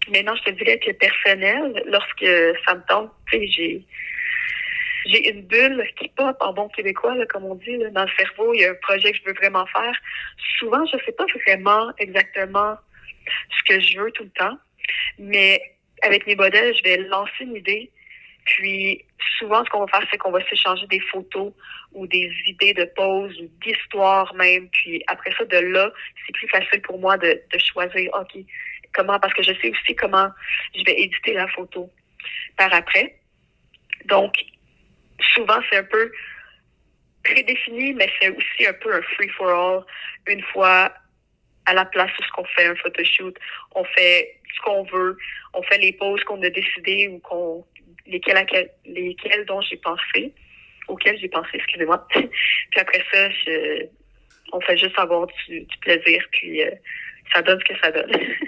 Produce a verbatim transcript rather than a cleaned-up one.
Maintenant, je te dirais que personnel, lorsque ça me tente, tu sais, j'ai j'ai une bulle qui pop en bon québécois, là, comme on dit, là, dans le cerveau. Il y a un projet que je veux vraiment faire. Souvent, je sais pas vraiment exactement ce que je veux tout le temps, mais avec mes modèles, je vais lancer une idée. Puis, souvent, ce qu'on va faire, c'est qu'on va s'échanger des photos ou des idées de poses ou d'histoires même. Puis, après ça, de là, c'est plus facile pour moi de, de choisir, OK, comment, parce que je sais aussi comment je vais éditer la photo par après. Donc, souvent, c'est un peu prédéfini, mais c'est aussi un peu un free-for-all. Une fois à la place où ce qu'on fait un photoshoot, on fait ce qu'on veut, on fait les poses qu'on a décidées ou qu'on lesquelles, lesquelles dont j'ai pensé, auxquelles j'ai pensé, excusez-moi. Puis après ça, je, on fait juste avoir du, du plaisir, puis euh, ça donne ce que ça donne.